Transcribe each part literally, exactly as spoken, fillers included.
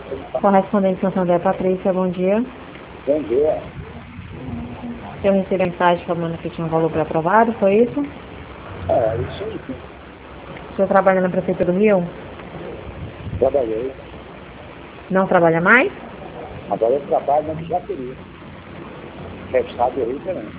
Correspondente Santander, Patrícia, bom dia. Bom dia. Eu recebi a mensagem falando que tinha um valor pré-aprovado, foi isso? É, isso aí. O senhor trabalha na Prefeitura do Rio? Trabalhei. Não trabalha mais? Agora eu trabalho no Jaqueri. É estado do Rio também.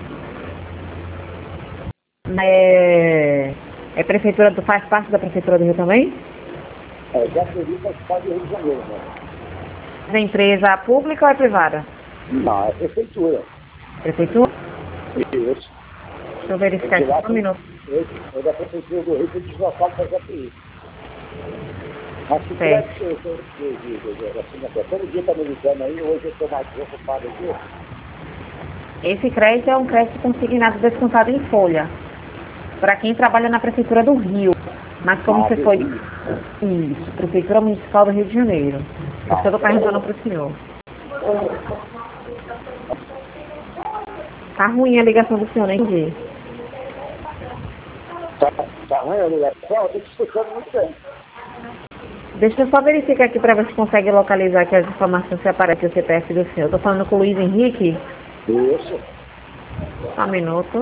É, é prefeitura do, faz parte da Prefeitura do Rio também? É, Jaqueri é estado do Rio de Janeiro, né? É empresa pública ou é privada? Não, é prefeitura. Prefeitura? Isso. Deixa eu verificar aqui só um minuto. É da Prefeitura do Rio que deslocado para Jaqueri. Mas se Certo. tiver que eu assim, até todo dia está me ligando aí, hoje eu estou mais preocupado aqui. Esse crédito é um crédito consignado descontado em folha. Para quem trabalha na Prefeitura do Rio. Mas como Ah, você do foi... Rio. Isso, Prefeitura Municipal do Rio de Janeiro. Por isso que eu estou perguntando para o senhor. Tá ruim a ligação do senhor, nem entendi. Tá, tá ruim a ligação? Eu estou te escutando muito bem. Deixa eu só verificar aqui para ver se consegue localizar aqui as informações que aparecem no C P F do senhor. Estou falando com o Luiz Henrique. Isso. Só um minuto.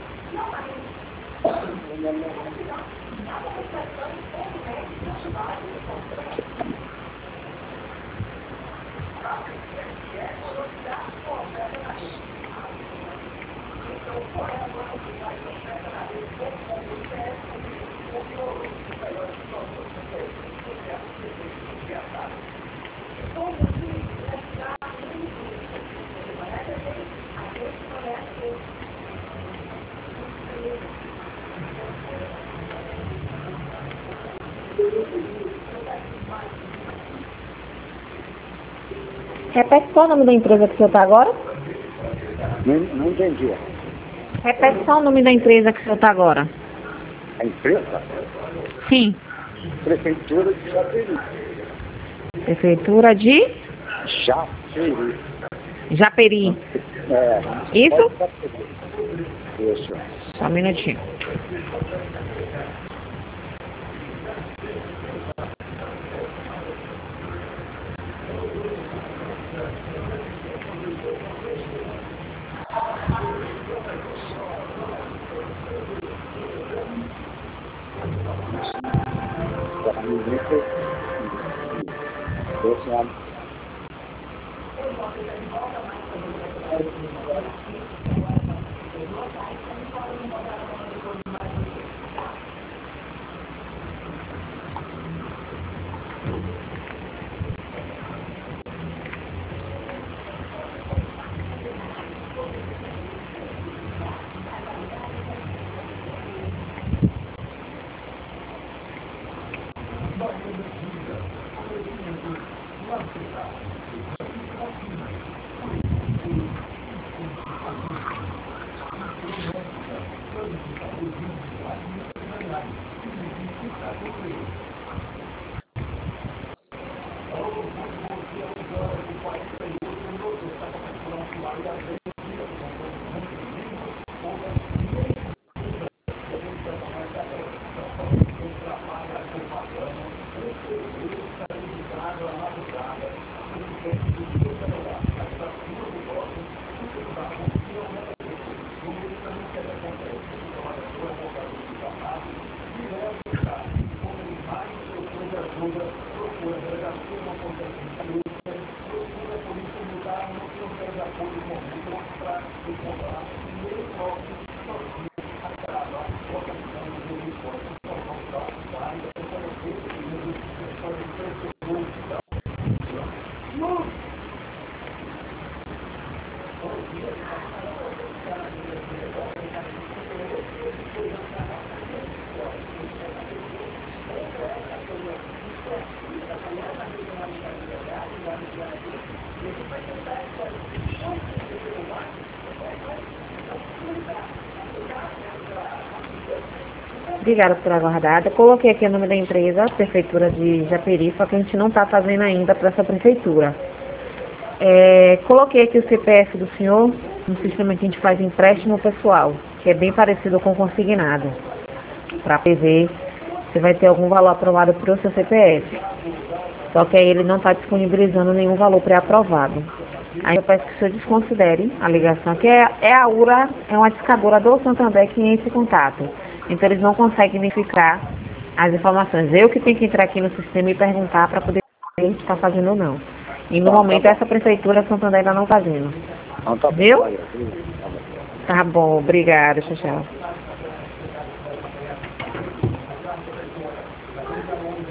Repete só o nome da empresa que o senhor está agora? Não, não entendi. Repete só o nome da empresa que o senhor está agora. A empresa? Sim. Prefeitura de Japeri. Prefeitura de Japeri. Japeri. É. Isso? Isso. Só um minutinho. Esse ano. Obrigada por aguardar. Eu coloquei aqui o nome da empresa, Prefeitura de Japeri, só que a gente não está fazendo ainda para essa prefeitura. É, coloquei aqui o C P F do senhor no sistema que a gente faz empréstimo pessoal, que é bem parecido com consignado, para ver se vai ter algum valor aprovado para o seu C P F. Só que aí ele não está disponibilizando nenhum valor pré-aprovado. Aí eu peço que o senhor desconsidere a ligação, que é, é a URA, é uma discadora do Santander que entra em contato. Então eles não conseguem identificar as informações. Eu que tenho que entrar aqui no sistema e perguntar para poder ver se está fazendo ou não. E no Tá, momento tá bom. essa prefeitura Santander ainda não está fazendo. Então tá bom. Viu? Vai, Tá bom, obrigada, tchau, tchau.